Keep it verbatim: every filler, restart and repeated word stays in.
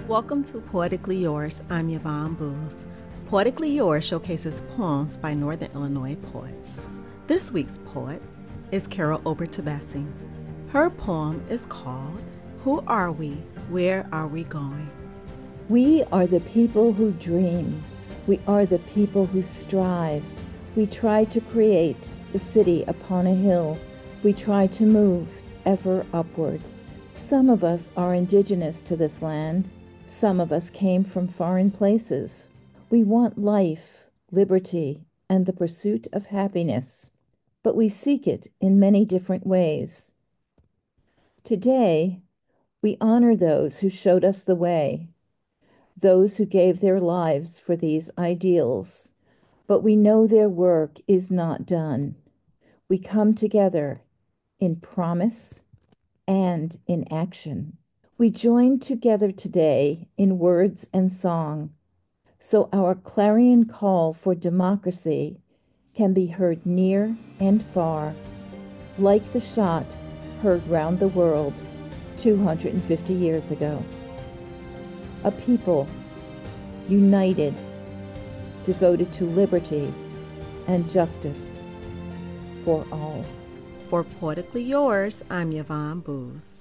Welcome to Poetically Yours. I'm Yvonne Booz. Poetically Yours showcases poems by Northern Illinois poets. This week's poet is Carol Ober-Tobessing. Her poem is called Who Are We? Where Are We Going? We are the people who dream. We are the people who strive. We try to create the city upon a hill. We try to move ever upward. Some of us are indigenous to this land. Some of us came from foreign places. We want life, liberty, and the pursuit of happiness, but we seek it in many different ways. Today, we honor those who showed us the way, those who gave their lives for these ideals, but we know their work is not done. We come together in promise and in action. We join together today in words and song, so our clarion call for democracy can be heard near and far, like the shot heard round the world two hundred fifty years ago. A people united, devoted to liberty and justice for all. For Poetically Yours, I'm Yvonne Booz.